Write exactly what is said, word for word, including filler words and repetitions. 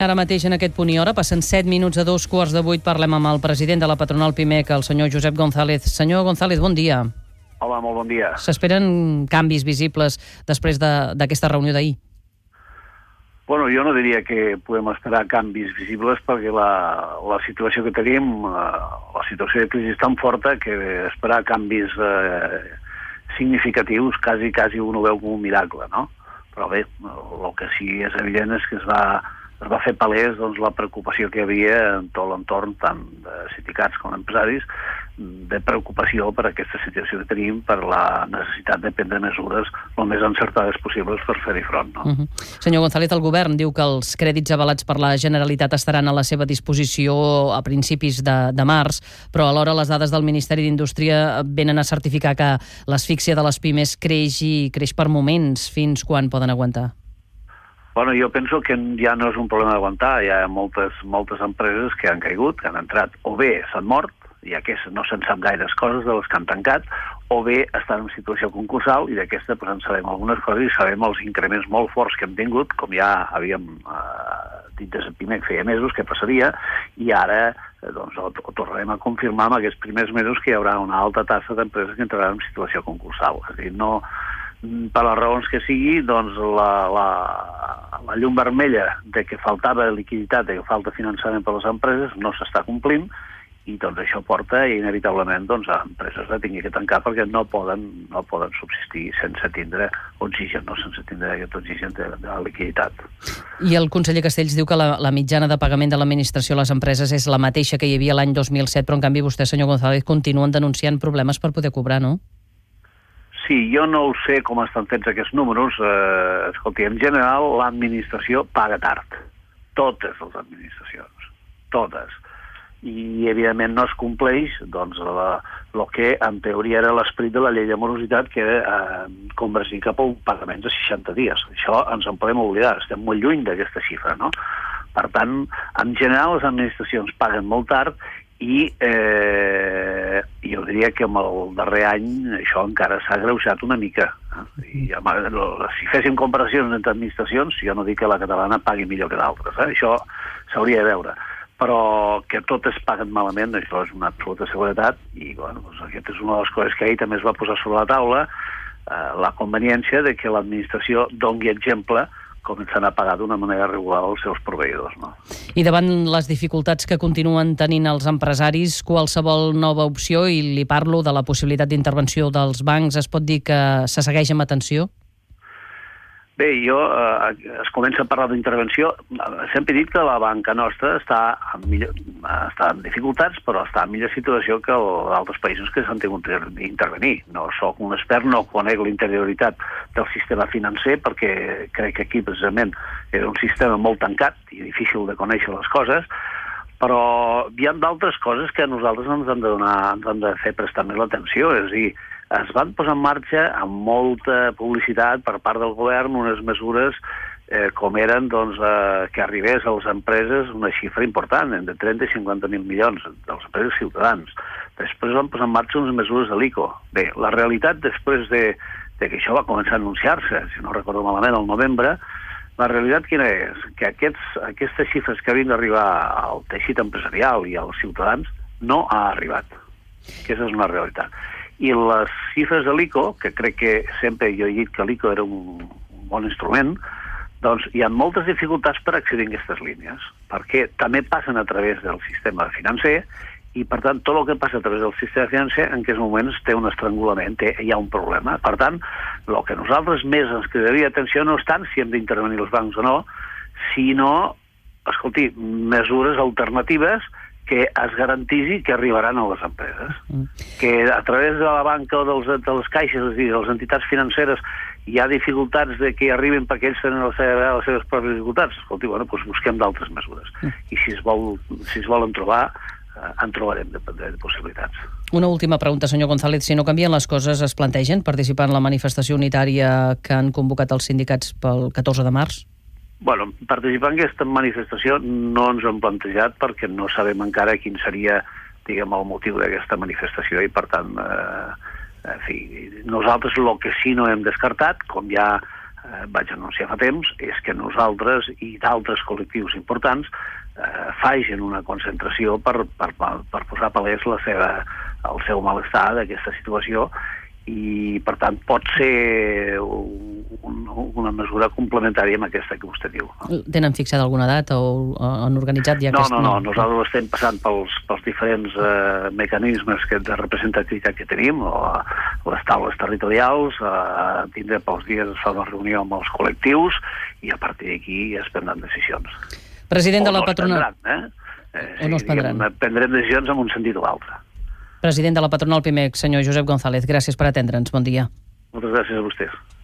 Ara mateix, en aquest punt i hora, passen set minuts a dos quarts de vuit, parlem amb el president de la patronal Pimec, el senyor Josep González. Senyor González, bon dia. Hola, molt bon dia. S'esperen canvis visibles després d'aquesta de, reunió d'ahir? Bueno, jo no diria que podem esperar canvis visibles perquè la, la situació que tenim, la situació de crisi és tan forta que esperar canvis eh, significatius quasi, quasi un ho veu com un miracle, no? Però bé, el que sí és evident és que es va, es va fer palès doncs, la preocupació que hi havia en tot l'entorn, tant de sindicats com empresaris, de preocupació per aquesta situació que tenim, per la necessitat de prendre mesures el més encertades possibles per fer-hi front. No? Uh-huh. Senyor González, el govern diu que els crèdits avalats per la Generalitat estaran a la seva disposició a principis de, de març, però alhora les dades del Ministeri d'Indústria venen a certificar que l'asfíxia de les pimes creix i creix per moments. Fins quan poden aguantar? Bueno, jo penso que ja no és un problema d'aguantar. Hi ha moltes, moltes empreses que han caigut, que han entrat, o bé s'han mort, i aquestes no se'n sap gaires coses de les que han tancat, o bé estan en situació concursal i d'aquesta pues, en sabem algunes coses i sabem els increments molt forts que hem tingut, com ja havíem eh, dit des de Pimec feia mesos que passaria, i ara eh, doncs, ho, ho tornarem a confirmar en aquests primers mesos que hi haurà una alta tassa d'empreses que entraran en situació concursal. És a dir, no, per les raons que sigui, doncs la, la, la llum vermella de que faltava liquiditat, de que falta finançament per a les empreses, no s'està complint, i doncs això porta inevitablement doncs, a empreses que tinguin que tancar perquè no poden, no poden subsistir sense tindre oxigen, no sense tindre aquest oxigen de, de la liquiditat. I el conseller Castells diu que la, la mitjana de pagament de l'administració a les empreses és la mateixa que hi havia l'any dos mil set, però en canvi vostè, senyor González, continuen denunciant problemes per poder cobrar, no? Sí, jo no ho sé com estan fets aquests números. Eh, escolti, en general l'administració paga tard. Totes les administracions. Totes. I evidentment no es compleix doncs, el que en teoria era l'esperit de la llei de morositat, que era eh, convergir cap a un pagament de seixanta dies. Això ens en podem oblidar, estem molt lluny d'aquesta xifra, no? Per tant, en general les administracions paguen molt tard i eh, jo diria que amb el darrer any això encara s'ha agreujat una mica. Eh? I, si féssim comparacions entre administracions, jo no dic que la catalana pagui millor que d'altres, eh? Això s'hauria de veure. Però que totes paguen malament, això és una absoluta seguretat, i bueno, doncs aquesta és una de les coses que ahir també es va posar sobre la taula, eh, la conveniència de que l'administració doni exemple començant a pagar d'una manera regular els seus proveïdors. No? I davant les dificultats que continuen tenint els empresaris, qualsevol nova opció, i li parlo de la possibilitat d'intervenció dels bancs, es pot dir que se segueix amb atenció? Bé, jo, eh, es comença a parlar d'intervenció. Sempre he dit que la banca nostra està en, millor, està en dificultats, però està en millor situació que altres països que s'han tingut d'intervenir. No soc un expert, no conec l'interioritat del sistema financer, perquè crec que aquí precisament és un sistema molt tancat i difícil de conèixer les coses, però hi ha d'altres coses que a nosaltres ens han de donar, ens han de fer prestar més l'atenció. És a dir, es van posar en marxa amb molta publicitat per part del govern unes mesures eh, com eren doncs, eh, que arribés a les empreses una xifra important, entre trenta i cinquanta mil milions de les empreses ciutadans. Després van posar en marxa unes mesures de l'I C O. Bé, la realitat després de, de que això va començar a anunciar-se, si no recordo malament, al novembre, la realitat quina és? Que aquests, aquestes xifres que havien d'arribar al teixit empresarial i als ciutadans no ha arribat. Aquesta és una realitat. I les xifres de l'I C O, que crec que sempre jo he dit que l'I C O era un, un bon instrument, doncs hi ha moltes dificultats per accedir a aquestes línies, perquè també passen a través del sistema financer i, per tant, tot el que passa a través del sistema financer en aquests moments té un estrangulament, té, hi ha un problema. Per tant, el que nosaltres més ens cridaria atenció no és tant si hem d'intervenir els bancs o no, sinó, escolti, mesures alternatives que es garantisi que arribaran a les empreses. Mm. Que a través de la banca o dels, de les caixes, és a dir, de les entitats financeres, hi ha dificultats de que arribin perquè ells tenen les seves, les seves pròpies dificultats. Escolti, bueno, doncs busquem d'altres mesures. Mm. I si es, vol, si es volen trobar, eh, en trobarem de, de, de possibilitats. Una última pregunta, senyor González. Si no canvien les coses, es plantegen participar en la manifestació unitària que han convocat els sindicats pel catorze de març? Bueno, participar en aquesta manifestació no ens ho hem plantejat perquè no sabem encara quin seria, diguem, el motiu d'aquesta manifestació i, per tant, eh, en fi, nosaltres el que sí no hem descartat, com ja eh, vaig anunciar fa temps, és que nosaltres i d'altres col·lectius importants eh, facin una concentració per, per, per posar palès la seva, el seu malestar d'aquesta situació, i per tant pot ser un, una mesura complementària amb aquesta que vostè diu. No? Tenen fixada alguna data o han organitzat ja no, aquest... No, no, no, nosaltres estem passant pels, pels diferents eh, mecanismes que, de representativitat que tenim, o les taules territorials, eh, tindrem pels dies es fa una reunió amb els col·lectius i a partir d'aquí es prendran decisions. President o de la no patronal... Prendran, eh? Eh, o no es prendran. Diguem, prendrem decisions en un sentit o l'altre. President de la patronal Pimec, senyor Josep González, gràcies per atendre'ns. Bon dia. Moltes gràcies a vostès.